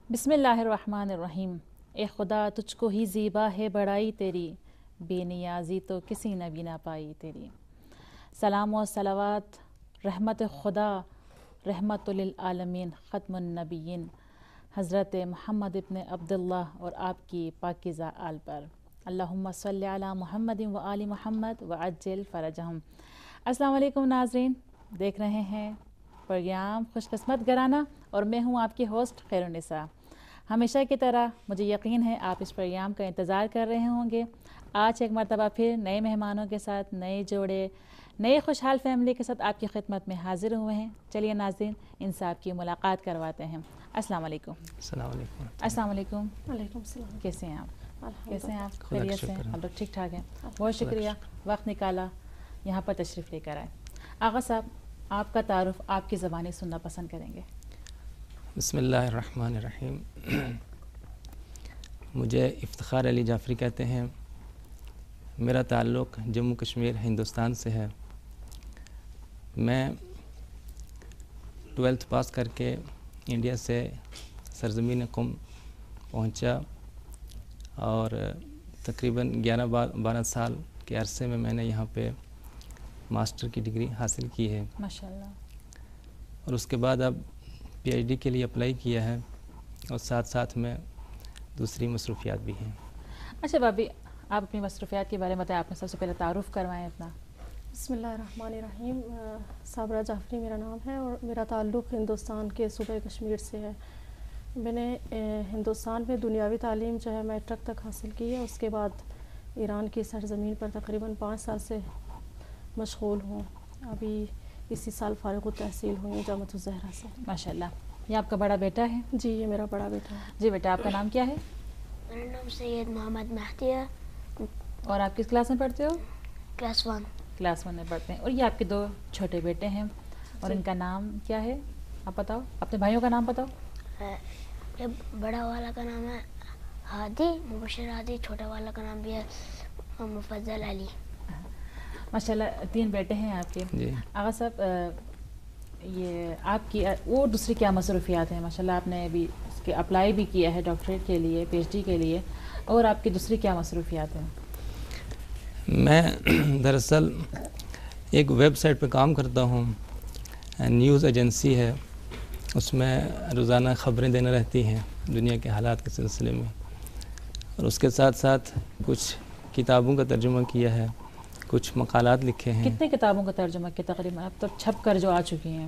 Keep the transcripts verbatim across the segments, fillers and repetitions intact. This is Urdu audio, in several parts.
بسم اللہ الرحمن الرحیم۔ اے خدا تجھ کو ہی زیبا ہے بڑائی تیری، بے نیازی تو کسی نبی نہ پائی تیری۔ سلام و صلوات رحمت خدا رحمت للعالمین ختم النبیین حضرت محمد ابن عبداللہ اور آپ کی پاکیزہ آل پر، اللہم صلی علی محمد و آل محمد و عجل فرجہم۔ السلام علیکم ناظرین، دیکھ رہے ہیں پروگرام خوش قسمت گھرانہ اور میں ہوں آپ کی ہوسٹ خیرالنساء۔ ہمیشہ کی طرح مجھے یقین ہے آپ اس پروگرام کا انتظار کر رہے ہوں گے۔ آج ایک مرتبہ پھر نئے مہمانوں کے ساتھ، نئے جوڑے، نئے خوشحال فیملی کے ساتھ آپ کی خدمت میں حاضر ہوئے ہیں۔ چلیے ناظرین، ان سے آپ کی ملاقات کرواتے ہیں۔ السلام علیکم۔ السلام علیکم۔ السلام علیکم۔ وعلیکم السلام۔ کیسے ہیں آپ؟ کیسے ہیں آپ؟ خدا کا خیریت سے؟ شکر ہے۔ ہم لوگ ٹھیک ٹھاک ہیں، بہت شکریہ وقت نکالا یہاں پر تشریف لے کر آئے۔ آغا صاحب، آپ کا تعارف آپ کی زبانی سننا پسند کریں گے۔ بسم اللہ الرحمن الرحیم۔ مجھے افتخار علی جعفری کہتے ہیں۔ میرا تعلق جموں کشمیر ہندوستان سے ہے۔ میں ٹویلتھ پاس کر کے انڈیا سے سرزمین قم پہنچا اور تقریباً گیارہ بارہ سال کے عرصے میں میں نے یہاں پہ ماسٹر کی ڈگری حاصل کی ہے ماشاءاللہ۔ اور اس کے بعد اب پی ایچ ڈی کے لیے اپلائی کیا ہے اور ساتھ ساتھ میں دوسری مصروفیات بھی ہیں۔ اچھا بابی، آپ اپنی مصروفیات کے بارے میں بتائیں، آپ نے سب سے پہلے تعارف کروائیں اپنا۔ بسم اللہ الرحمن الرحیم۔ صابرہ جعفری میرا نام ہے اور میرا تعلق ہندوستان کے صوبہ کشمیر سے ہے۔ میں نے ہندوستان میں دنیاوی تعلیم جو ہے میٹرک تک حاصل کی ہے، اس کے بعد ایران کی سرزمین پر تقریباً پانچ سال سے مشغول ہوں۔ ابھی اسی سال فارغ التحصیل ہوئی ہوں جامعۃ الزہرا سے۔ ماشاءاللہ۔ یہ آپ کا بڑا بیٹا ہے؟ جی، یہ میرا بڑا بیٹا ہے۔ جی بیٹا، آپ کا نام کیا ہے؟ میرا نام سید محمد مہدی ہے اور آپ کس کلاس میں پڑھتے ہو؟ Class one. کلاس ون میں پڑھتے ہیں۔ اور یہ آپ کے دو چھوٹے بیٹے ہیں اور ان کا نام کیا ہے آپ بتاؤ، اپنے بھائیوں کا نام بتاؤ۔ یہ بڑا والا کا نام ہے ہادی مبشر ہادی، چھوٹا والا کا نام بھی ہے مفضل علی۔ ماشاءاللہ، تین بیٹے ہیں آپ کے۔ جی آغا صاحب، یہ آپ کی اور دوسری کیا مصروفیات ہیں؟ ماشاءاللہ آپ نے ابھی اس کے اپلائی بھی کیا ہے ڈاکٹریٹ کے لیے، پی ایچ ڈی کے لیے، اور آپ کی دوسری کیا مصروفیات ہیں؟ میں دراصل ایک ویب سائٹ پہ کام کرتا ہوں، نیوز ایجنسی ہے، اس میں روزانہ خبریں دینا رہتی ہیں دنیا کے حالات کے سلسلے میں، اور اس کے ساتھ ساتھ کچھ کتابوں کا ترجمہ کیا ہے، کچھ مقالات لکھے ہیں۔ کتنے کتابوں کا ترجمہ کیا تقریباً اب تک چھپ کر جو آ چکی ہیں؟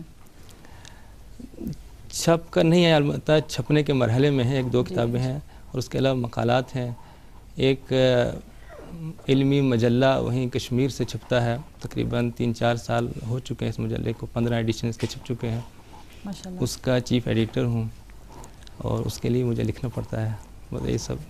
چھپ کر نہیں ہے، البتہ چھپنے کے مرحلے میں ہیں، ایک دو کتابیں ہیں، اور اس کے علاوہ مقالات ہیں۔ ایک علمی مجلہ وہیں کشمیر سے چھپتا ہے، تقریباً تین چار سال ہو چکے ہیں اس مجلے کو، پندرہ ایڈیشن اس کے چھپ چکے ہیں۔ ماشاءاللہ۔ اس کا چیف ایڈیٹر ہوں اور اس کے لیے مجھے لکھنا پڑتا ہے، بس یہ سب۔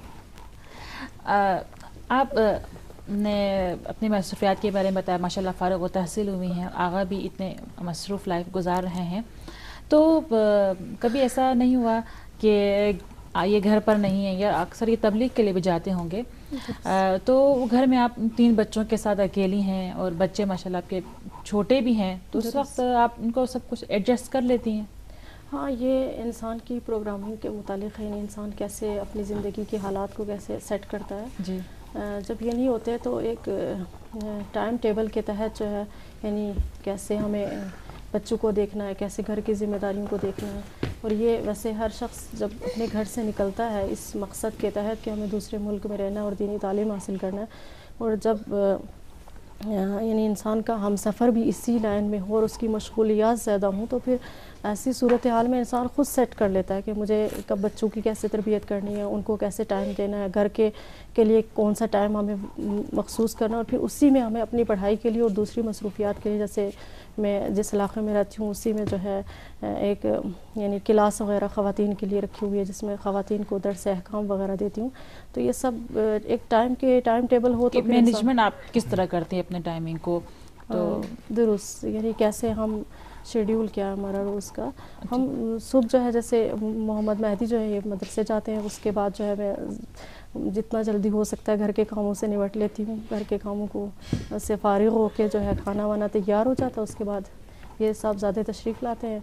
آپ نے اپنی مصروفیات کے بارے میں بتایا، ماشاءاللہ فارغ و تحصیل ہوئی ہیں، آغا بھی اتنے مصروف لائف گزار رہے ہیں، تو کبھی ایسا نہیں ہوا کہ یہ گھر پر نہیں ہے، یا اکثر یہ تبلیغ کے لیے بھی جاتے ہوں گے، تو گھر میں آپ تین بچوں کے ساتھ اکیلی ہیں اور بچے ماشاءاللہ آپ کے چھوٹے بھی ہیں، تو اس وقت آپ ان کو سب کچھ ایڈجسٹ کر لیتی ہیں؟ ہاں، یہ انسان کی پروگرامنگ کے متعلق ہے، یعنی انسان کیسے اپنی زندگی کے حالات کو کیسے سیٹ کرتا ہے۔ جی۔ جب یہ نہیں ہوتے تو ایک ٹائم ٹیبل کے تحت جو ہے، یعنی کیسے ہمیں بچوں کو دیکھنا ہے، کیسے گھر کی ذمہ داریوں کو دیکھنا ہے، اور یہ ویسے ہر شخص جب اپنے گھر سے نکلتا ہے اس مقصد کے تحت کہ ہمیں دوسرے ملک میں رہنا اور دینی تعلیم حاصل کرنا ہے، اور جب یعنی انسان کا ہم سفر بھی اسی لائن میں ہو اور اس کی مشغولیات زیادہ ہوں، تو پھر ایسی صورتحال میں انسان خود سیٹ کر لیتا ہے کہ مجھے کب بچوں کی کیسے تربیت کرنی ہے، ان کو کیسے ٹائم دینا ہے، گھر کے کے لیے کون سا ٹائم ہمیں مخصوص کرنا ہے، اور پھر اسی میں ہمیں اپنی پڑھائی کے لیے اور دوسری مصروفیات کے لیے، جیسے میں جس علاقے میں رہتی ہوں اسی میں جو ہے ایک یعنی کلاس وغیرہ خواتین کے لیے رکھی ہوئی ہے، جس میں خواتین کو درس احکام وغیرہ دیتی ہوں، تو یہ سب ایک ٹائم کے ٹائم ٹیبل ہو تو مینجمنٹ آپ کس طرح کرتے ہیں اپنے ٹائمنگ کو؟ تو درست، یعنی کیسے ہم شیڈیول کیا ہے ہمارا روز کا۔ ہم صبح جو ہے جیسے محمد مہدی جو ہے یہ مدرسے جاتے ہیں، اس کے بعد جو ہے میں جتنا جلدی ہو سکتا ہے گھر کے کاموں سے نمٹ لیتی ہوں، گھر کے کاموں کو سے فارغ ہو کے جو ہے کھانا وانا تیار ہو جاتا ہے، اس کے بعد یہ صاحب زیادہ تشریف لاتے ہیں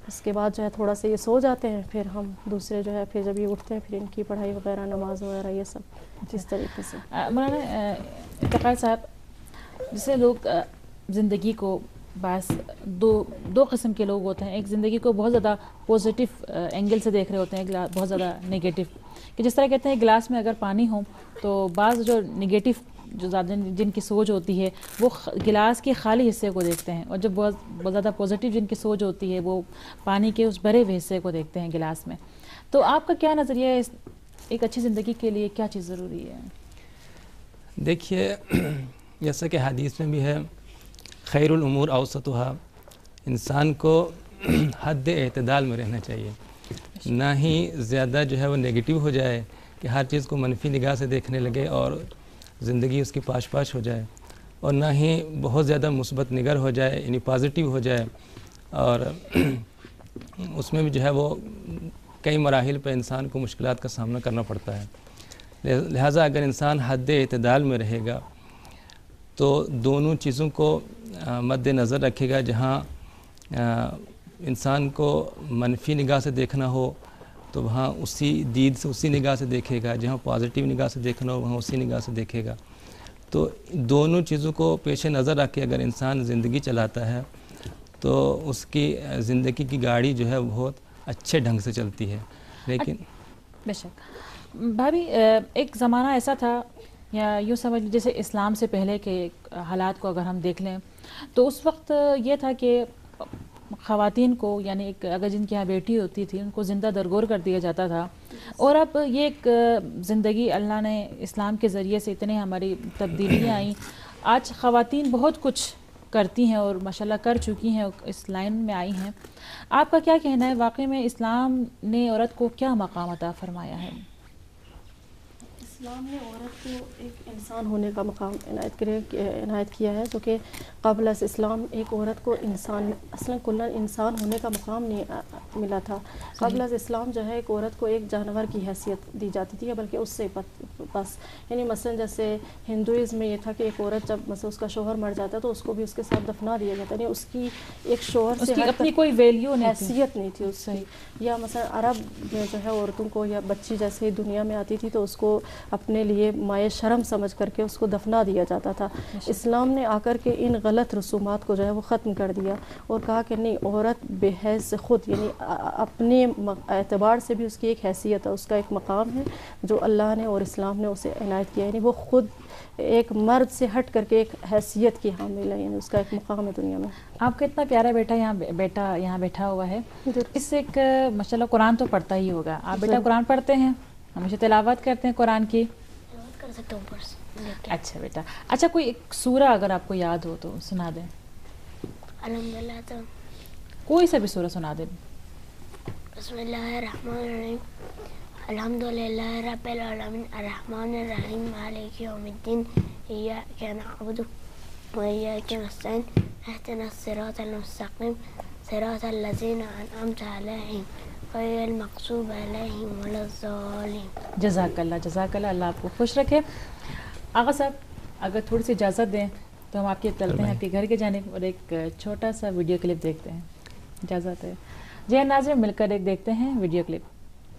اس کے بعد جو ہے تھوڑا سا یہ سو جاتے ہیں، پھر ہم دوسرے جو ہے پھر جب یہ اٹھتے ہیں پھر ان کی پڑھائی وغیرہ نماز وغیرہ یہ سب اس طریقے سے. مولانا افتخار صاحب، جسے لوگ زندگی کو بس دو دو قسم کے لوگ ہوتے ہیں، ایک زندگی کو بہت زیادہ پازیٹیو اینگل سے دیکھ رہے ہوتے ہیں، ایک بہت زیادہ نگیٹو، کہ جس طرح کہتے ہیں گلاس میں اگر پانی ہو تو بعض جو نگیٹو جو زیادہ جن کی سوچ ہوتی ہے وہ گلاس کے خالی حصے کو دیکھتے ہیں، اور جب بہت بہت زیادہ پازیٹیو جن کی سوچ ہوتی ہے وہ پانی کے اس بھرے ہوئے حصے کو دیکھتے ہیں گلاس میں. تو آپ کا کیا نظریہ ہے ایک اچھی زندگی کے لیے کیا چیز ضروری ہے؟ دیکھیے، جیسا کہ حدیث میں بھی ہے خیر الامور اوسطها، انسان کو حد اعتدال میں رہنا چاہیے، نہ ہی زیادہ جو ہے وہ نگیٹو ہو جائے کہ ہر چیز کو منفی نگاہ سے دیکھنے لگے اور زندگی اس کی پاش پاش ہو جائے، اور نہ ہی بہت زیادہ مثبت نگر ہو جائے یعنی پازیٹیو ہو جائے، اور اس میں بھی جو ہے وہ کئی مراحل پہ انسان کو مشکلات کا سامنا کرنا پڑتا ہے. لہٰذا اگر انسان حد اعتدال میں رہے گا تو دونوں چیزوں کو مد نظر رکھے گا، جہاں انسان کو منفی نگاہ سے دیکھنا ہو تو وہاں اسی دید سے اسی نگاہ سے دیکھے گا، جہاں پازیٹیو نگاہ سے دیکھنا ہو وہاں اسی نگاہ سے دیکھے گا. تو دونوں چیزوں کو پیش نظر رکھ کے اگر انسان زندگی چلاتا ہے تو اس کی زندگی کی گاڑی جو ہے بہت اچھے ڈھنگ سے چلتی ہے. لیکن بے شک بھابھی، ایک زمانہ ایسا تھا، یا یوں سمجھ جیسے اسلام سے پہلے کے حالات کو اگر ہم دیکھ لیں تو اس وقت یہ تھا کہ خواتین کو، یعنی ایک اگر جن کے یہاں بیٹی ہوتی تھی ان کو زندہ درگور کر دیا جاتا تھا. اور اب یہ ایک زندگی اللہ نے اسلام کے ذریعے سے اتنے ہماری تبدیلیاں آئیں، آج خواتین بہت کچھ کرتی ہیں اور ماشاءاللہ کر چکی ہیں، اس لائن میں آئی ہیں. آپ کا کیا کہنا ہے، واقعی میں اسلام نے عورت کو کیا مقام عطا فرمایا ہے؟ اسلام نے عورت کو ایک انسان ہونے کا مقام عنایت کرے عنایت کیا ہے، جو کہ قبل از اسلام ایک عورت کو انسان اصلاً کلاً انسان ہونے کا مقام نہیں ملا تھا. قبل از اسلام جو ہے ایک عورت کو ایک جانور کی حیثیت دی جاتی تھی، بلکہ اس سے بس یعنی مثلاً جیسے ہندوازم میں یہ تھا کہ ایک عورت جب مثلا اس کا شوہر مر جاتا تو اس کو بھی اس کے ساتھ دفنا دیا جاتا، یعنی اس کی ایک شوہر سے اپنی کوئی ویلیو حیثیت نہیں تھی اس کی. یا مثلا عرب میں جو ہے عورتوں کو یا بچی جیسے ہی دنیا میں آتی تھی تو اس کو اپنے لیے مائع شرم سمجھ کر کے اس کو دفنا دیا جاتا تھا. اسلام نے آ کر کے ان غلط رسومات کو جو ہے وہ ختم کر دیا اور کہا کہ نہیں، عورت بے حیث سے خود یعنی اپنے اعتبار سے بھی اس کی ایک حیثیت ہے، اس کا ایک مقام ہے جو اللہ نے اور اسلام نے اسے عنایت کیا، یعنی وہ خود ایک مرد سے ہٹ کر کے ایک حیثیت کی حامل ہے، یعنی اس کا ایک مقام ہے دنیا میں. آپ کا اتنا پیارا بیٹا یہاں بیٹا یہاں بیٹھا ہوا ہے، اس سے ایک ماشاءاللہ قرآن تو پڑھتا ہی ہوگا. آپ بیٹا قرآن پڑھتے ہیں؟ ہمیشہ تلاوت کرتے ہیں قرآن کی؟ کر سکتا ہوں. اچھا بیٹا، اچھا کوئی ایک سورہ اگر آپ کو یاد ہو تو سنا دیں. الحمدللہ تو کوئی سا بھی سورہ سنا دیں. بسم اللہ الرحمن الرحیم، الحمدللہ رب العالمین الرحمن الرحیم مالک یوم الدین ایاک نعبد و ایاک نستعین اهدنا الصراط المستقیم صراط الذین انعمت علیہم غیر المغضوب علیہم ولا الضالین. جزاک اللہ جزاک اللہ، اللہ آپ کو خوش رکھے. آغا صاحب اگر تھوڑی سی اجازت دیں تو ہم آپ کے چلتے ہیں آپ کے گھر کے جانب اور ایک چھوٹا سا ویڈیو کلپ دیکھتے ہیں. اجازت ہے؟ جی ناظرین، مل کر ایک دیکھتے ہیں ویڈیو کلپ.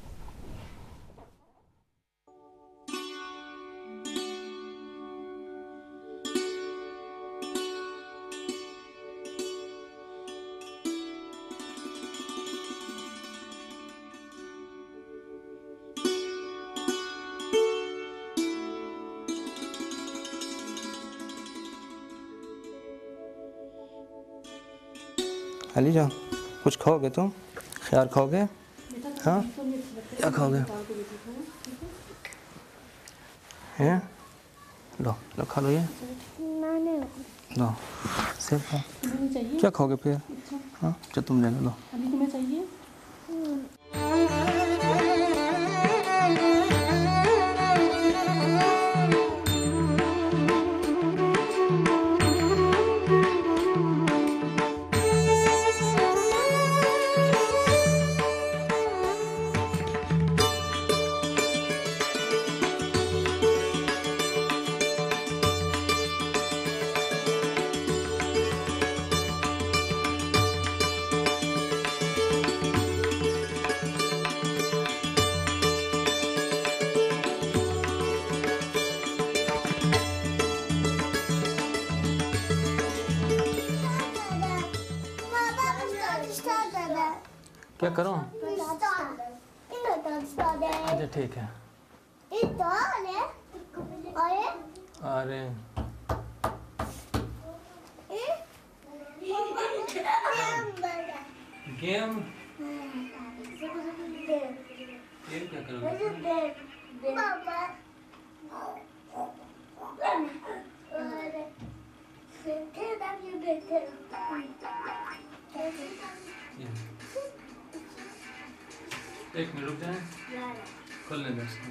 علی جان، کچھ کھاؤ گے تم؟ خیار کھاؤ گے؟ ہاں کیا کھاؤ گے؟ ہیں لو لو کھا لو، یہ لو سیب کھاؤ. کیا کھاؤ گے پھر؟ ہاں اچھا تم لے لو. لو ابھی تمہیں چاہیے؟ کیا کروں؟ اچھا ٹھیک ہے. ارے گیم گیم کیا کرو گے؟ ایک منٹ رک جائیں, کھولنے دیں اس کو.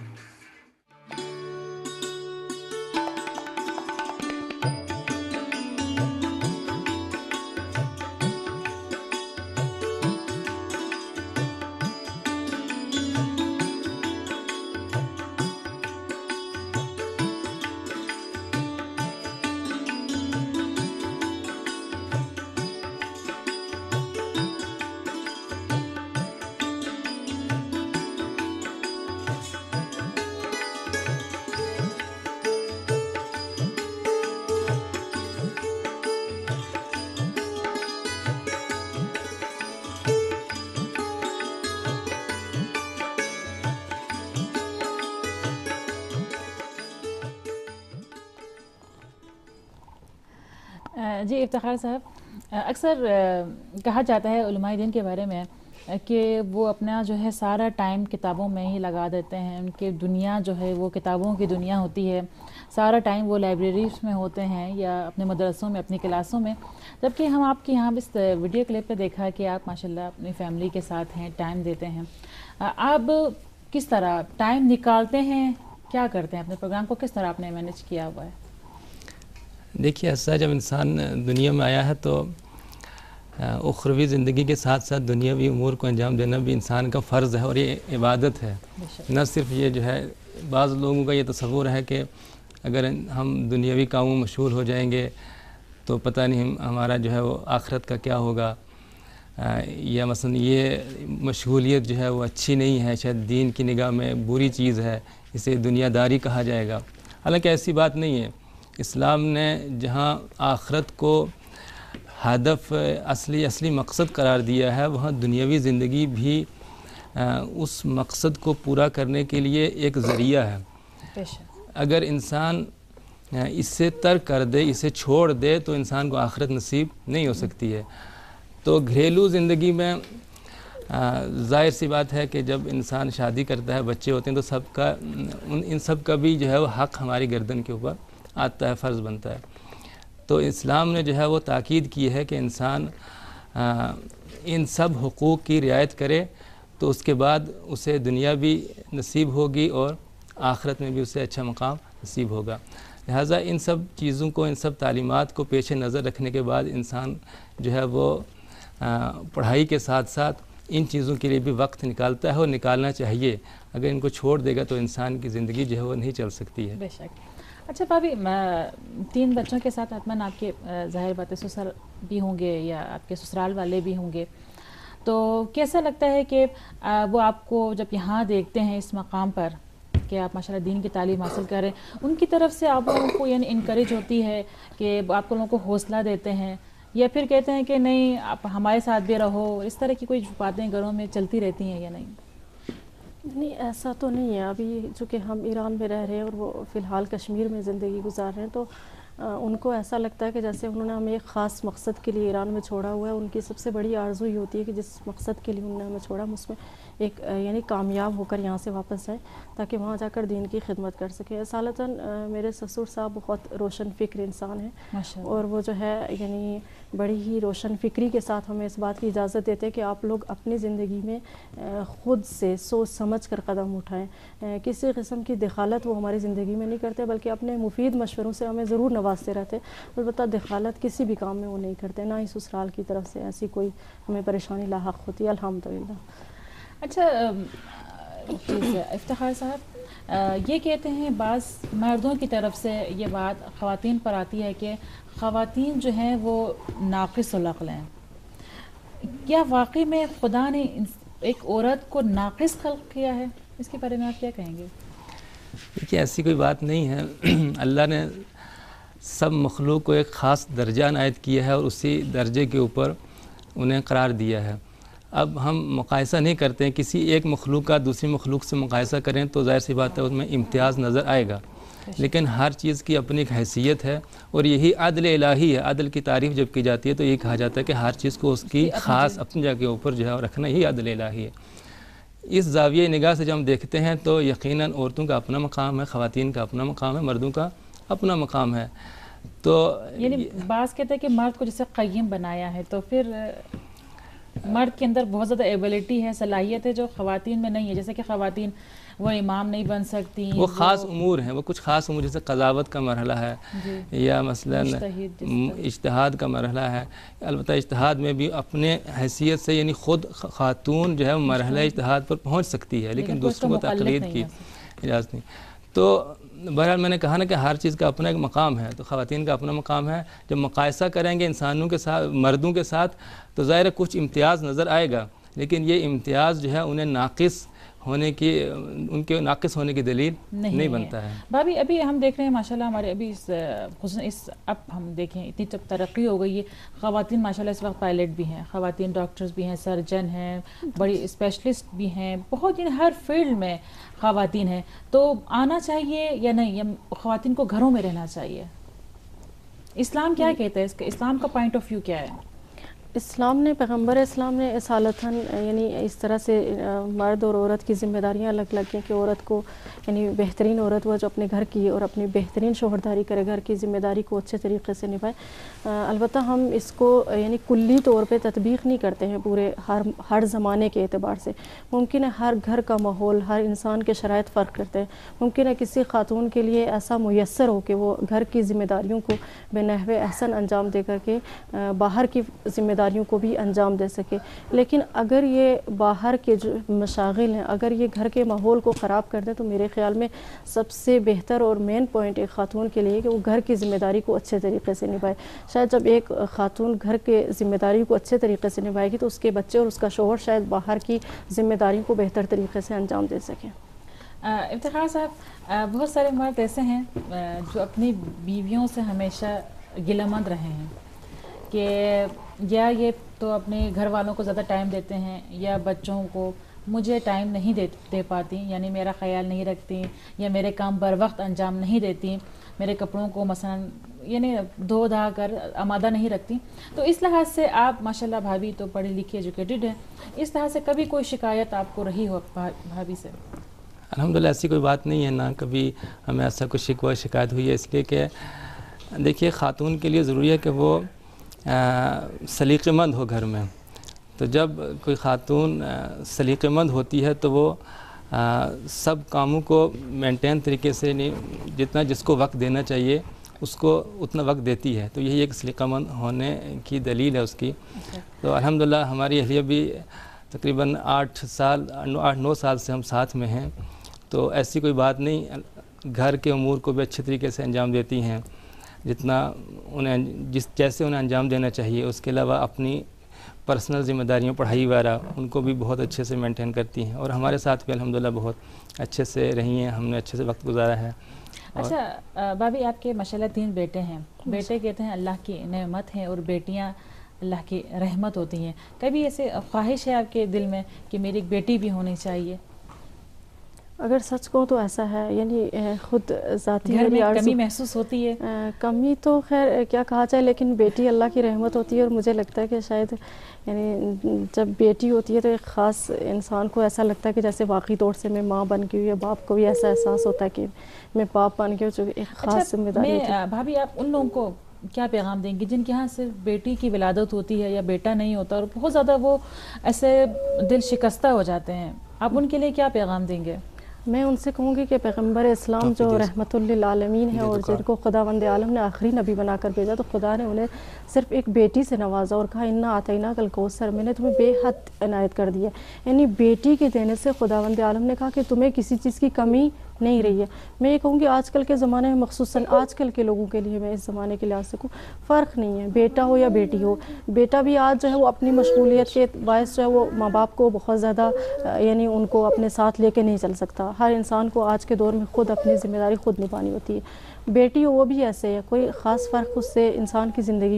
جی افتخار صاحب, اکثر کہا جاتا ہے علماء دین کے بارے میں کہ وہ اپنا جو ہے سارا ٹائم کتابوں میں ہی لگا دیتے ہیں, ان کی دنیا جو ہے وہ کتابوں کی دنیا ہوتی ہے, سارا ٹائم وہ لائبریریز میں ہوتے ہیں یا اپنے مدرسوں میں, اپنی کلاسوں میں, جبکہ ہم آپ کے یہاں اس ویڈیو کلپ پہ دیکھا کہ آپ ماشاءاللہ اپنی فیملی کے ساتھ ہیں, ٹائم دیتے ہیں. آپ کس طرح ٹائم نکالتے ہیں, کیا کرتے ہیں, اپنے پروگرام کو کس طرح آپ نے مینیج کیا ہوا ہے؟ دیکھیے ایسا جب انسان دنیا میں آیا ہے تو اخروی زندگی کے ساتھ ساتھ دنیاوی امور کو انجام دینا بھی انسان کا فرض ہے اور یہ عبادت ہے. نہ صرف یہ جو ہے, بعض لوگوں کا یہ تصور ہے کہ اگر ہم دنیاوی کاموں میں مشغول ہو جائیں گے تو پتہ نہیں ہمارا جو ہے وہ آخرت کا کیا ہوگا, یا مثلا یہ مشغولیت جو ہے وہ اچھی نہیں ہے, شاید دین کی نگاہ میں بری چیز ہے, اسے دنیا داری کہا جائے گا. حالانکہ ایسی بات نہیں ہے. اسلام نے جہاں آخرت کو ہدف اصلی اصلی مقصد قرار دیا ہے, وہاں دنیاوی زندگی بھی اس مقصد کو پورا کرنے کے لیے ایک ذریعہ ہے. اگر انسان اسے ترک کر دے, اسے چھوڑ دے, تو انسان کو آخرت نصیب نہیں ہو سکتی ہے. تو گھریلو زندگی میں ظاہر سی بات ہے کہ جب انسان شادی کرتا ہے, بچے ہوتے ہیں, تو سب کا ان سب کا بھی جو ہے وہ حق ہماری گردن کے اوپر آتا ہے, فرض بنتا ہے. تو اسلام نے جو ہے وہ تاکید کی ہے کہ انسان ان سب حقوق کی رعایت کرے تو اس کے بعد اسے دنیا بھی نصیب ہوگی اور آخرت میں بھی اسے اچھا مقام نصیب ہوگا. لہٰذا ان سب چیزوں کو, ان سب تعلیمات کو پیش نظر رکھنے کے بعد انسان جو ہے وہ پڑھائی کے ساتھ ساتھ ان چیزوں کے لیے بھی وقت نکالتا ہے, اور نکالنا چاہیے. اگر ان کو چھوڑ دے گا تو انسان کی زندگی جو ہے وہ نہیں چل سکتی ہے. بے شک. اچھا بھابھی, تین بچوں کے ساتھ حتماً آپ کے ظاہر بات ہے سسر بھی ہوں گے یا آپ کے سسرال والے بھی ہوں گے, تو کیسا لگتا ہے کہ وہ آپ کو جب یہاں دیکھتے ہیں اس مقام پر کہ آپ ماشاءاللہ دین کی تعلیم حاصل کر رہے ہیں, ان کی طرف سے آپ لوگوں کو یعنی انکریج ہوتی ہے کہ آپ لوگوں کو حوصلہ دیتے ہیں, یا پھر کہتے ہیں کہ نہیں آپ ہمارے ساتھ بھی رہو, اس طرح کی کوئی باتیں گھروں میں چلتی رہتی ہیں یا نہیں؟ نہیں, ایسا تو نہیں ہے. ابھی چونکہ ہم ایران میں رہ رہے ہیں اور وہ فی الحال کشمیر میں زندگی گزار رہے ہیں, تو ان کو ایسا لگتا ہے کہ جیسے انہوں نے ہمیں ایک خاص مقصد کے لیے ایران میں چھوڑا ہوا ہے. ان کی سب سے بڑی آرزو یہ ہوتی ہے کہ جس مقصد کے لیے انہوں نے ہمیں چھوڑا, ہم اس میں ایک یعنی کامیاب ہو کر یہاں سے واپس آئیں تاکہ وہاں جا کر دین کی خدمت کر سکیں. اصالتاً میرے سسر صاحب بہت روشن فکر انسان ہیں, اور وہ جو ہے یعنی بڑی ہی روشن فکری کے ساتھ ہمیں اس بات کی اجازت دیتے ہیں کہ آپ لوگ اپنی زندگی میں خود سے سوچ سمجھ کر قدم اٹھائیں. کسی قسم کی دخالت وہ ہماری زندگی میں نہیں کرتے, بلکہ اپنے مفید مشوروں سے ہمیں ضرور نوازتے رہتے, البتہ دخالت کسی بھی کام میں وہ نہیں کرتے, نہ ہی سسرال کی طرف سے ایسی کوئی ہمیں پریشانی لاحق ہوتی ہے, الحمدللہ. اچھا افتخار صاحب, یہ کہتے ہیں بعض مردوں کی طرف سے یہ بات خواتین پر آتی ہے کہ خواتین جو ہیں وہ ناقص العقل ہیں. کیا واقعی میں خدا نے ایک عورت کو ناقص خلق کیا ہے؟ اس کے بارے میں آپ کیا کہیں گے؟ دیکھیے ایسی کوئی بات نہیں ہے. اللہ نے سب مخلوق کو ایک خاص درجہ عنایت کیا ہے اور اسی درجے کے اوپر انہیں قرار دیا ہے. اب ہم مقایسہ نہیں کرتے ہیں، کسی ایک مخلوق کا دوسری مخلوق سے مقایسہ کریں تو ظاہر سی بات ہے اس میں امتیاز نظر آئے گا، لیکن ہر چیز کی اپنی ایک حیثیت ہے، اور یہی عدل الہی ہے۔ عدل کی تعریف جب کی جاتی ہے تو یہ کہا جاتا ہے کہ ہر چیز کو اس کی خاص اپنی جگہ کے اوپر جو ہے رکھنا، یہی عدل الہی ہے۔ اس زاویہ نگاہ سے جب ہم دیکھتے ہیں تو یقیناً عورتوں کا اپنا مقام ہے، خواتین کا اپنا مقام ہے، مردوں کا اپنا مقام ہے۔ تو یعنی بعض کہتے ہیں کہ مرد کو جیسے قیم بنایا ہے تو پھر مرد کے اندر بہت زیادہ ایبلٹی ہے، صلاحیت ہے جو خواتین میں نہیں ہے، جیسے کہ خواتین وہ امام نہیں بن سکتی، وہ خاص امور ہیں، وہ کچھ خاص امور جیسے قضاوت کا مرحلہ ہے یا مثلا اجتہاد کا مرحلہ ہے۔ البتہ اجتہاد میں بھی اپنے حیثیت سے یعنی خود خاتون جو ہے مرحلہ اجتہاد پر پہنچ سکتی ہے، لیکن دوسروں کو تقلید کی اجازت نہیں۔ تو بہرحال میں نے کہا نا کہ ہر چیز کا اپنا ایک مقام ہے، تو خواتین کا اپنا مقام ہے۔ جب مقایسہ کریں گے انسانوں کے ساتھ، مردوں کے ساتھ، تو ظاہر ہے کچھ امتیاز نظر آئے گا، لیکن یہ امتیاز جو ہے انہیں ناقص ہونے کی، ان کے ناقص ہونے کی دلیل نہیں بنتا ہے۔ بھابھی ابھی ہم دیکھ رہے ہیں ماشاءاللہ ہمارے ابھی خصوصاً اس اب ہم دیکھیں اتنی جب ترقی ہو گئی ہے، خواتین ماشاءاللہ اس وقت پائلٹ بھی ہیں، خواتین ڈاکٹرز بھی ہیں، سرجن ہیں، بڑی اسپیشلسٹ بھی ہیں، بہت یعنی ہر فیلڈ میں خواتین ہیں۔ تو آنا چاہیے یا نہیں، یا خواتین کو گھروں میں رہنا چاہیے؟ اسلام کیا کہتا ہے اس کا، اسلام کا پوائنٹ آف ویو کیا ہے؟ اسلام نے، پیغمبر اسلام نے اصالتاً یعنی اس طرح سے مرد اور عورت کی ذمہ داریاں الگ الگ ہیں کہ عورت کو یعنی بہترین عورت وہ جو اپنے گھر کی اور اپنی بہترین شوہرداری کرے، گھر کی ذمہ داری کو اچھے طریقے سے نبھائے۔ البتہ ہم اس کو یعنی کلی طور پہ تطبیق نہیں کرتے ہیں پورے ہر ہر زمانے کے اعتبار سے۔ ممکن ہے ہر گھر کا ماحول، ہر انسان کے شرائط فرق کرتے ہیں۔ ممکن ہے کسی خاتون کے لیے ایسا میسر ہو کہ وہ گھر کی ذمہ داریوں کو بنحو احسن انجام دے کر کے باہر کی ذمہ داریوں کو بھی انجام دے سکے، لیکن اگر یہ باہر کے جو مشاغل ہیں اگر یہ گھر کے ماحول کو خراب کر دیں تو میرے خیال میں سب سے بہتر اور مین پوائنٹ ایک خاتون کے لیے کہ وہ گھر کی ذمہ داری کو اچھے طریقے سے نبھائے۔ شاید جب ایک خاتون گھر کے ذمہ داری کو اچھے طریقے سے نبھائے گی تو اس کے بچے اور اس کا شوہر شاید باہر کی ذمہ داری کو بہتر طریقے سے انجام دے سکیں۔ افتخار صاحب، بہت سارے مرد ایسے ہیں جو اپنی بیویوں سے ہمیشہ گلہ مند رہے ہیں کہ یا یہ تو اپنے گھر والوں کو زیادہ ٹائم دیتے ہیں یا بچوں کو مجھے ٹائم نہیں دے دے پاتی، یعنی میرا خیال نہیں رکھتی یا میرے کام بر وقت انجام نہیں دیتی، میرے کپڑوں کو مثلا یعنی دھو دھا کر آمادہ نہیں رکھتی۔ تو اس لحاظ سے آپ ماشاءاللہ بھابھی تو پڑھی لکھی ایجوکیٹڈ ہیں، اس لحاظ سے کبھی کوئی شکایت آپ کو رہی ہو بھابھی سے؟ الحمدللہ ایسی کوئی بات نہیں ہے، نہ کبھی ہمیں ایسا کوئی شکوہ شکایت ہوئی ہے، اس لیے کہ دیکھیے خاتون کے لیے ضروری ہے کہ وہ سلیقہ مند ہو گھر میں۔ تو جب کوئی خاتون سلیقہ مند ہوتی ہے تو وہ سب کاموں کو مینٹین طریقے سے نہیں، جتنا جس کو وقت دینا چاہیے اس کو اتنا وقت دیتی ہے، تو یہی ایک سلیقہ مند ہونے کی دلیل ہے اس کی۔ تو الحمدللہ ہماری اہلیہ بھی تقریباً آٹھ سال آٹھ نو سال سے ہم ساتھ میں ہیں، تو ایسی کوئی بات نہیں، گھر کے امور کو بھی اچھے طریقے سے انجام دیتی ہیں جتنا انہیں جس جیسے انہیں انجام دینا چاہیے۔ اس کے علاوہ اپنی پرسنل ذمہ داریوں، پڑھائی وغیرہ ان کو بھی بہت اچھے سے مینٹین کرتی ہیں، اور ہمارے ساتھ بھی الحمدللہ بہت اچھے سے رہی ہیں، ہم نے اچھے سے وقت گزارا ہے۔ اچھا بھابھی، آپ کے ماشاءاللہ تین بیٹے ہیں، بیٹے کہتے ہیں اللہ کی نعمت ہیں اور بیٹیاں اللہ کی رحمت ہوتی ہیں، کبھی ایسے خواہش ہے آپ کے دل میں کہ میری ایک بیٹی بھی ہونی چاہیے؟ اگر سچ کہوں تو ایسا ہے، یعنی خود ذاتی گھر میں کمی محسوس ہوتی ہے؟ کمی تو خیر کیا کہا جائے، لیکن بیٹی اللہ کی رحمت ہوتی ہے، اور مجھے لگتا ہے کہ شاید یعنی جب بیٹی ہوتی ہے تو ایک خاص انسان کو ایسا لگتا ہے کہ جیسے واقعی طور سے میں ماں بن گئی ہوں، یا باپ کو بھی ایسا احساس ہوتا ہے کہ میں باپ بن گیا ہوں، جو ایک خاص ذمہ داری ہوتی ہے۔ بھابھی آپ ان لوگوں کو کیا پیغام دیں گی جن کے ہاں صرف بیٹی کی ولادت ہوتی ہے یا بیٹا نہیں ہوتا اور بہت زیادہ وہ ایسے دل شکستہ ہو جاتے ہیں، آپ ان کے لیے کیا پیغام دیں گے؟ میں ان سے کہوں گی کہ پیغمبر اسلام جو رحمت للعالمین ہیں اور جن کو خداوند عالم نے آخری نبی بنا کر بھیجا، تو خدا نے انہیں صرف ایک بیٹی سے نوازا اور کہا انا اعطیناک الکوثر، میں نے تمہیں بے حد عنایت کر دی ہے، یعنی بیٹی کے دینے سے خداوند عالم نے کہا کہ تمہیں کسی چیز کی کمی نہیں رہی ہے۔ میں یہ کہوں گی آج کل کے زمانے میں، مخصوصاً آج کل کے لوگوں کے لیے میں اس زمانے کے لحاظ سے کہوں، فرق نہیں ہے، بیٹا ہو یا بیٹی ہو۔ بیٹا بھی آج جو ہے وہ اپنی مشغولیت کے باعث جو ہے وہ ماں باپ کو بہت زیادہ یعنی ان کو اپنے ساتھ لے کے نہیں چل سکتا۔ ہر انسان کو آج کے دور میں خود اپنی ذمہ داری خود نبھانی ہوتی ہے۔ بیٹی ہو وہ بھی ایسے ہے، کوئی خاص فرق اس سے انسان کی زندگی میں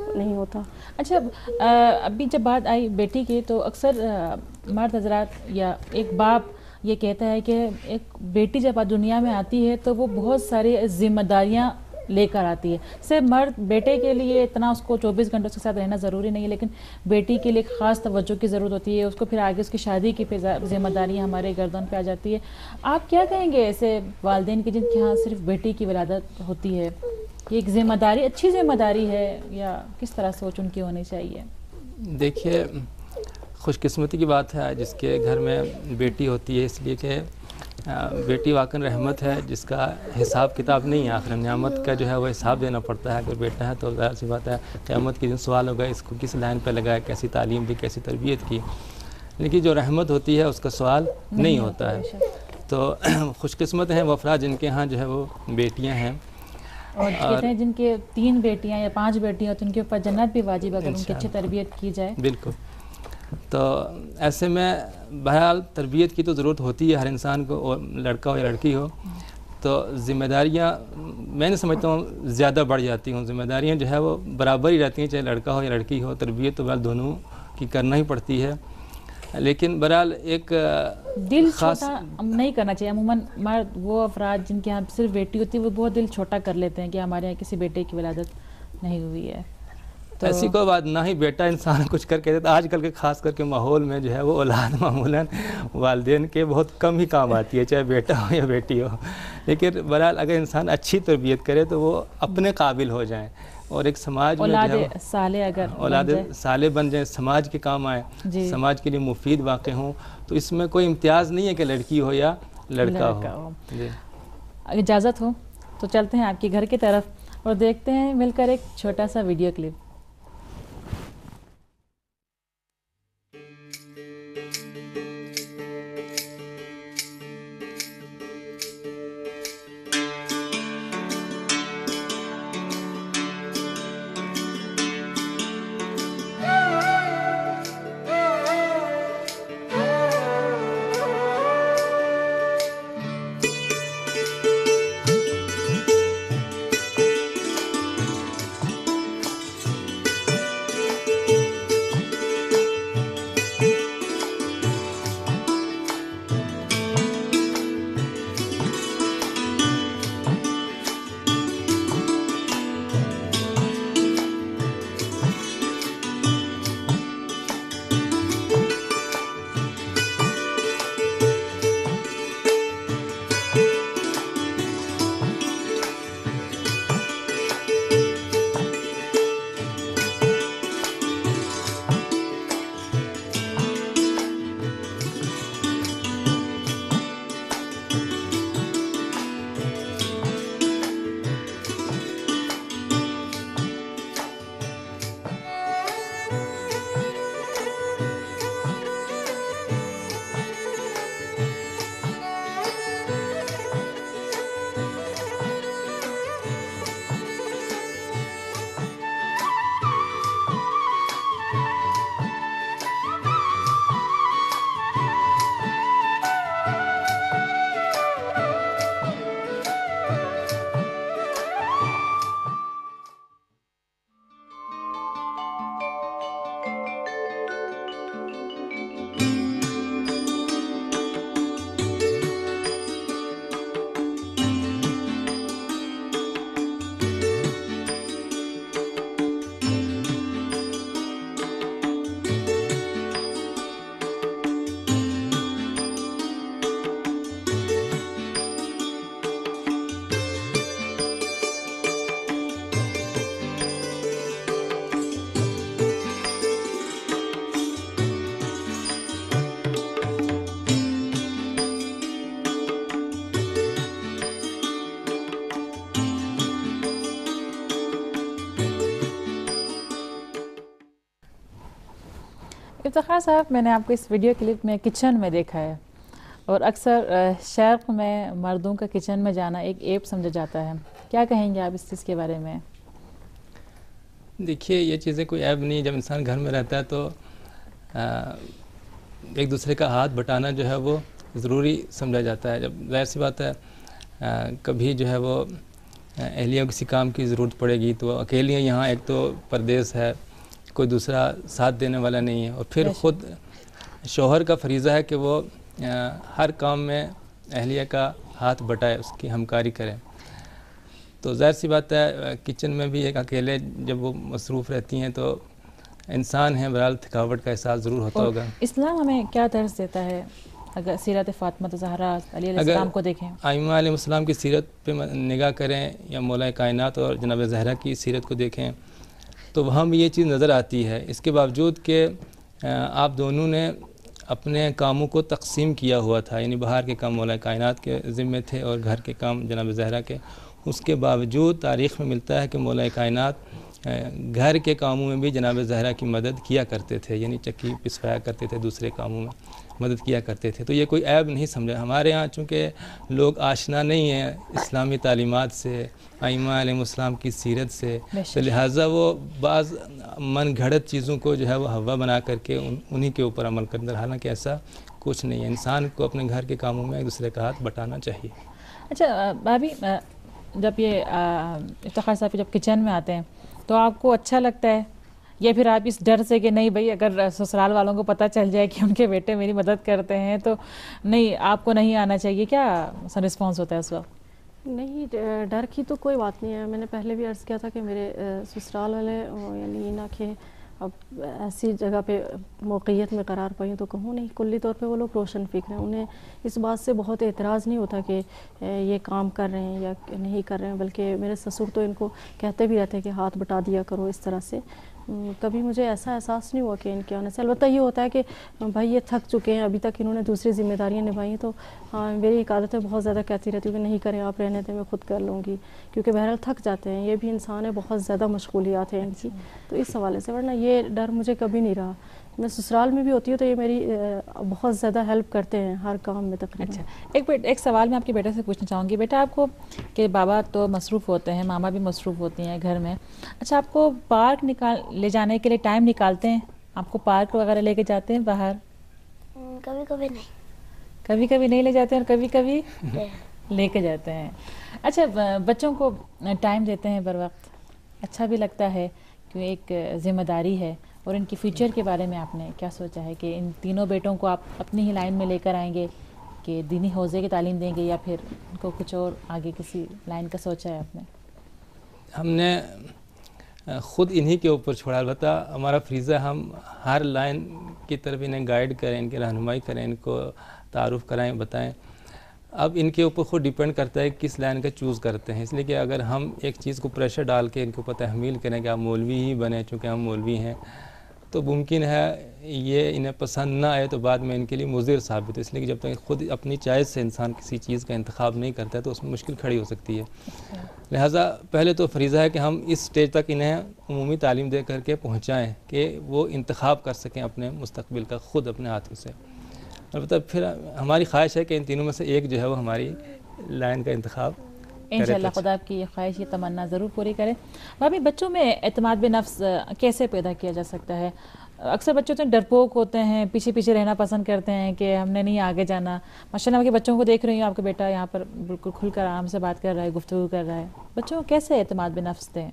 نہیں ہوتا. اچھا ابھی جب بات آئی بیٹی کی تو اکثر مرد حضرات یا ایک باپ یہ کہتا ہے کہ ایک بیٹی جب دنیا میں آتی ہے تو وہ بہت ساری ذمہ داریاں لے کر آتی ہے. صرف مرد بیٹے کے لیے اتنا اس کو چوبیس گھنٹوں کے ساتھ رہنا ضروری نہیں ہے، لیکن بیٹی کے لیے خاص توجہ کی ضرورت ہوتی ہے. اس کو پھر آگے اس کی شادی کی ذمہ داریاں ہمارے گردن پہ آ جاتی ہے. آپ کیا کہیں گے ایسے والدین کی جن کے ہاں صرف بیٹی کی ولادت ہوتی ہے؟ یہ ایک ذمہ داری اچھی ذمہ داری ہے یا کس طرح سوچ ان کی ہونی چاہیے؟ دیکھیے خوش قسمتی کی بات ہے جس کے گھر میں بیٹی ہوتی ہے، اس لیے کہ بیٹی واقعی رحمت ہے جس کا حساب کتاب نہیں ہے. آخر نعمت کا جو ہے وہ حساب دینا پڑتا ہے. اگر بیٹا ہے تو ظاہر سی بات ہے قیامت کے دن سوال ہوگا اس کو کس لائن پہ لگایا، کیسی تعلیم دی، کیسی تربیت کی. لیکن جو رحمت ہوتی ہے اس کا سوال نہیں ہوتا ہے. تو خوش قسمت ہیں وہ افراد جن کے ہاں جو ہے وہ بیٹیاں ہیں. اور کہتے ہیں جن کے تین بیٹیاں یا پانچ بیٹیاں ہوتی ہیں ان کے اوپر جنت بھی واجب اگر ان کی اچھی تربیت کی جائے. بالکل. تو ایسے میں بہرحال تربیت کی تو ضرورت ہوتی ہے ہر انسان کو، اور لڑکا ہو یا لڑکی ہو. تو ذمہ داریاں میں نے سمجھتا ہوں زیادہ بڑھ جاتی ہوں. ذمہ داریاں جو ہے وہ برابر ہی رہتی ہیں چاہے لڑکا ہو یا لڑکی ہو. تربیت تو بہرحال دونوں کی کرنا ہی پڑتی ہے. لیکن بہرحال ایک دل چھوٹا نہیں کرنا چاہیے. عموماً مرد وہ افراد جن کے یہاں صرف بیٹی ہوتی ہے وہ بہت دل چھوٹا کر لیتے ہیں کہ ہمارے یہاں کسی بیٹے کی ولادت نہیں ہوئی ہے. ایسی کوئی بات نہ ہی بیٹا انسان کچھ کر کے دیتا. آج کل کے خاص کر کے ماحول میں جو ہے وہ اولاد معمولاً والدین کے بہت کم ہی کام آتی ہے چاہے بیٹا ہو یا بیٹی ہو. لیکن بہرحال اگر انسان اچھی تربیت کرے تو وہ اپنے قابل ہو جائیں اور ایک سماج میں اولاد صالح اگر اولاد صالح بن جائیں، سماج کے کام آئیں، سماج کے لیے مفید واقع ہوں. تو اس میں کوئی امتیاز نہیں ہے کہ لڑکی ہو یا لڑکا ہو. اجازت ہو تو چلتے ہیں آپ کے گھر کی طرف اور دیکھتے ہیں مل کر ایک چھوٹا سا ویڈیو کلپ. افتخار صاحب، میں نے آپ کو اس ویڈیو کلپ میں کچن میں دیکھا ہے اور اکثر شرق میں مردوں کا کچن میں جانا ایک عیب سمجھا جاتا ہے. کیا کہیں گے آپ اس چیز کے بارے میں؟ دیکھیے یہ چیزیں کوئی عیب نہیں. جب انسان گھر میں رہتا ہے تو ایک دوسرے کا ہاتھ بٹانا جو ہے وہ ضروری سمجھا جاتا ہے. جب ظاہر سی بات ہے کبھی جو ہے وہ اہلیہ کو کسی کام کی ضرورت پڑے گی تو اکیلی ہیں یہاں، ایک تو پردیس ہے، کوئی دوسرا ساتھ دینے والا نہیں ہے، اور پھر خود شوہر کا فریضہ ہے کہ وہ ہر کام میں اہلیہ کا ہاتھ بٹائے، اس کی ہمکاری کرے. تو ظاہر سی بات ہے کچن میں بھی ایک اکیلے جب وہ مصروف رہتی ہیں تو انسان ہیں، بہرحال تھکاوٹ کا احساس ضرور ہوتا ہوگا. اسلام ہمیں کیا درس دیتا ہے اگر سیرت فاطمہ زہرا علیہ السلام کو دیکھیں؟ ائمہ علیہ السلام کی سیرت پہ نگاہ کریں یا مولا کائنات اور جناب زہرا کی سیرت کو دیکھیں تو وہاں بھی یہ چیز نظر آتی ہے. اس کے باوجود کہ آپ دونوں نے اپنے کاموں کو تقسیم کیا ہوا تھا، یعنی باہر کے کام مولا کائنات کے ذمے تھے اور گھر کے کام جناب زہرا کے، اس کے باوجود تاریخ میں ملتا ہے کہ مولا کائنات گھر کے کاموں میں بھی جناب زہرا کی مدد کیا کرتے تھے، یعنی چکی پسوایا کرتے تھے، دوسرے کاموں میں مدد کیا کرتے تھے. تو یہ کوئی عیب نہیں سمجھا. ہمارے ہاں چونکہ لوگ آشنا نہیں ہیں اسلامی تعلیمات سے، ائمہ علیہ السلام کی سیرت سے، تو لہٰذا وہ بعض من گھڑت چیزوں کو جو ہے وہ حوا بنا کر کے انہی کے اوپر عمل کرتے ہیں، حالانکہ ایسا کچھ نہیں ہے. انسان کو اپنے گھر کے کاموں میں ایک دوسرے کا ہاتھ بٹانا چاہیے. اچھا بھابھی، جب یہ افتخار صاحب جب کچن میں آتے ہیں تو آپ کو اچھا لگتا ہے یا پھر آپ اس ڈر سے کہ نہیں بھائی اگر سسرال والوں کو پتہ چل جائے کہ ان کے بیٹے میری مدد کرتے ہیں تو نہیں آپ کو نہیں آنا چاہیے، کیا رسپانس ہوتا ہے اس وقت؟ نہیں، ڈر کی تو کوئی بات نہیں ہے. میں نے پہلے بھی عرض کیا تھا کہ میرے سسرال والے یعنی نہ کہ اب ایسی جگہ پہ موقعیت میں قرار پائی تو کہوں نہیں، کلی طور پہ وہ لوگ روشن فکر ہیں. انہیں اس بات سے بہت اعتراض نہیں ہوتا کہ یہ کام کر رہے ہیں یا نہیں کر رہے ہیں، بلکہ میرے سسر تو ان کو کہتے بھی رہتے ہیں کہ ہاتھ بٹا دیا کرو اس طرح سے. کبھی مجھے ایسا احساس نہیں ہوا کہ ان کے آنے سے. البتہ یہ ہوتا ہے کہ بھائی یہ تھک چکے ہیں، ابھی تک انہوں نے دوسری ذمہ داریاں نبھائی ہیں، تو ہاں میری ایک عادت ہے بہت زیادہ کہتی رہتی ہوں کہ نہیں کریں آپ، رہنے دیں میں خود کر لوں گی، کیونکہ بہرحال تھک جاتے ہیں. یہ بھی انسان ہے، بہت زیادہ مشغولیات ہیں ان کی، تو اس حوالے سے ورنہ یہ ڈر مجھے کبھی نہیں رہا. میں سسرال میں بھی ہوتی ہوں تو یہ میری بہت زیادہ ہیلپ کرتے ہیں ہر کام میں تقریباً. اچھا، ایک ایک سوال میں آپ کے بیٹے سے پوچھنا چاہوں گی. بیٹا آپ کو کہ بابا تو مصروف ہوتے ہیں، ماما بھی مصروف ہوتی ہیں گھر میں، اچھا آپ کو پارک نکال لے جانے کے لیے ٹائم نکالتے ہیں؟ آپ کو پارک وغیرہ لے کے جاتے ہیں باہر؟ کبھی کبھی نہیں. کبھی کبھی نہیں لے جاتے ہیں اور کبھی کبھی لے کے جاتے ہیں. اچھا بچوں کو ٹائم دیتے ہیں بر وقت، اچھا بھی لگتا ہے کہ ایک ذمہ داری ہے. اور ان کی فیوچر کے بارے میں آپ نے کیا سوچا ہے کہ ان تینوں بیٹوں کو آپ اپنی ہی لائن میں لے کر آئیں گے کہ دینی حوزے کی تعلیم دیں گے یا پھر ان کو کچھ اور آگے کسی لائن کا سوچا ہے آپ نے؟ ہم نے خود انہی کے اوپر چھوڑا. البتہ ہمارا فریضہ ہم ہر لائن کی طرف انہیں گائیڈ کریں، ان کی رہنمائی کریں، ان کو تعارف کرائیں، بتائیں. اب ان کے اوپر خود ڈیپینڈ کرتا ہے کس لائن کا چوز کرتے ہیں. اس لیے کہ اگر ہم ایک چیز کو پریشر ڈال کے ان کے اوپر تحمیل کریں کہ آپ مولوی ہی بنیں چونکہ ہم مولوی ہیں، تو ممکن ہے یہ انہیں پسند نہ آئے تو بعد میں ان کے لیے مضر ثابت ہے. اس لیے کہ جب تک خود اپنی چوائس سے انسان کسی چیز کا انتخاب نہیں کرتا ہے تو اس میں مشکل کھڑی ہو سکتی ہے. لہٰذا پہلے تو فریضہ ہے کہ ہم اس سٹیج تک انہیں عمومی تعلیم دے کر کے پہنچائیں کہ وہ انتخاب کر سکیں اپنے مستقبل کا خود اپنے ہاتھوں سے. البتہ پھر ہماری خواہش ہے کہ ان تینوں میں سے ایک جو ہے وہ ہماری لائن کا انتخاب انشاءاللہ خدا آپ کی یہ خواہش، یہ تمنا ضرور پوری کرے. بھابھی بچوں میں اعتماد بے نفس کیسے پیدا کیا جا سکتا ہے؟ اکثر بچے ہوتے ہیں ڈرپوک ہوتے ہیں، پیچھے پیچھے رہنا پسند کرتے ہیں کہ ہم نے نہیں آگے جانا. ماشاءاللہ کے بچوں کو دیکھ رہی ہوں، آپ کا بیٹا یہاں پر بالکل کھل کر آرام سے بات کر رہا ہے، گفتگو کر رہا ہے. بچوں کو کیسے اعتماد بے نفس دیں،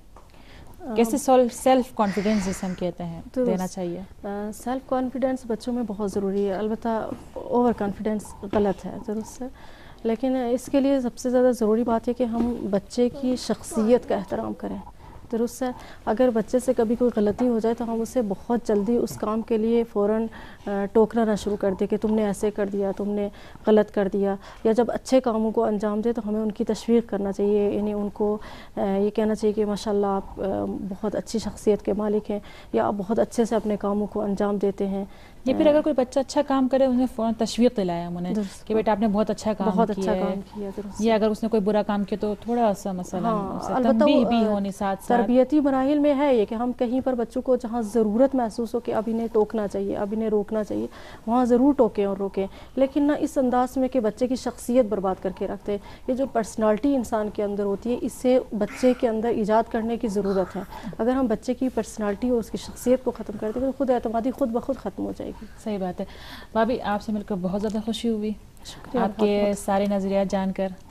کیسے سیلف کانفیڈنس جسے ہم کہتے ہیں دینا چاہیے؟ سیلف کانفیڈنس بچوں میں بہت ضروری ہے. البتہ اوور کانفیڈنس غلط ہے درست ہے، لیکن اس کے لیے سب سے زیادہ ضروری بات ہے کہ ہم بچے کی شخصیت کا احترام کریں. درست ہے، اگر بچے سے کبھی کوئی غلطی ہو جائے تو ہم اسے بہت جلدی اس کام کے لیے فوراً ٹوکنا نہ شروع کر دیں کہ تم نے ایسے کر دیا، تم نے غلط کر دیا. یا جب اچھے کاموں کو انجام دے تو ہمیں ان کی تشویق کرنا چاہیے، یعنی ان کو یہ کہنا چاہیے کہ ماشاءاللہ آپ بہت اچھی شخصیت کے مالک ہیں، یا آپ بہت اچھے سے اپنے کاموں کو انجام دیتے ہیں. یا پھر اگر کوئی بچہ اچھا کام کرے انہیں فوراً تشویق دلائے ہم انہیں کہ بیٹا آپ نے بہت اچھا کام بہت کیا اچھا ہے. کام کیا درست. یا اگر اس نے کوئی برا کام کیا تو تھوڑا سا مثلا تنبیہ بھی ہونی ساتھ ساتھ. تربیتی مراحل میں ہے یہ کہ ہم کہیں پر بچوں کو جہاں ضرورت محسوس ہو کہ اب انہیں ٹوکنا چاہیے، اب انہیں روکنا چاہیے، وہاں ضرور ٹوکیں اور روکیں، لیکن نہ اس انداز میں کہ بچے کی شخصیت برباد کر کے رکھتے. یہ جو پرسنالٹی انسان کے اندر ہوتی ہے، اس سے بچے کے اندر ایجاد کرنے کی ضرورت ہے. اگر ہم بچے کی پرسنالٹی اور اس کی شخصیت کو ختم کر دیں تو خود اعتمادی خود بخود ختم ہو جائے گی. صحیح بات ہے. بھابھی آپ سے مل کر بہت زیادہ خوشی ہوئی، شکریہ آپ کے سارے نظریات جان کر.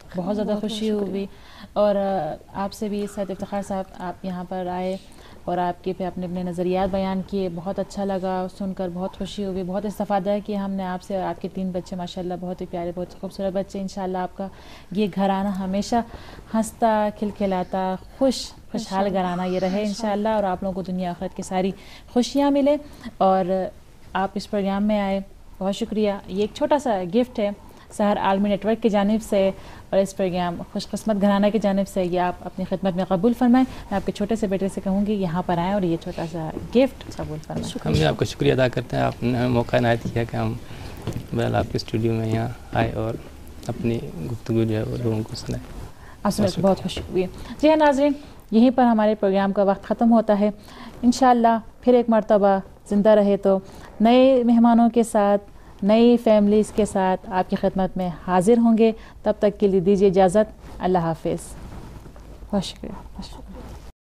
بہت زیادہ خوشی ہوئی. اور آپ سے بھی سید افتخار صاحب آپ یہاں پر آئے اور آپ کے پہ اپنے اپنے نظریات بیان کیے, بہت اچھا لگا سن کر, بہت خوشی ہوئی, بہت استفادہ کیا ہم نے آپ سے. اور آپ کے تین بچے ماشاءاللہ بہت ہی پیارے, بہت خوبصورت بچے. انشاءاللہ آپ کا یہ گھرانہ ہمیشہ ہنستا کھلکھلاتا خوش خوشحال گھرانہ یہ رہے انشاءاللہ, اور آپ لوگوں کو دنیا آخرت کی ساری خوشیاں ملے. اور آپ اس پروگرام میں آئے, بہت شکریہ. یہ ایک چھوٹا سا گفٹ ہے سحر عالمی نیٹ ورک کی جانب سے اور اس پروگرام خوش قسمت گھرانہ کی جانب سے, یہ آپ اپنی خدمت میں قبول فرمائیں. میں آپ کے چھوٹے سے بیٹے سے کہوں گی یہاں پر آئیں اور یہ چھوٹا سا گفٹ قبول فرمائیں. ہم بھی آپ کا شکریہ ادا کرتے ہیں, آپ نے موقع عنایت کیا کہ ہم بہرحال آپ کے اسٹوڈیو میں یہاں آئے اور اپنی گفتگو جو ہے وہ لوگوں کو سنائے. آپ سے بہت خوشی ہوئی. جی ہاں ناظرین, یہیں پر ہمارے پروگرام کا وقت ختم ہوتا ہے. انشاءاللہ پھر ایک مرتبہ زندہ رہے تو نئے مہمانوں کے ساتھ, نئی فیملیز کے ساتھ آپ کی خدمت میں حاضر ہوں گے. تب تک کے لیے دیجیے اجازت. اللہ حافظ. بہت شکریہ.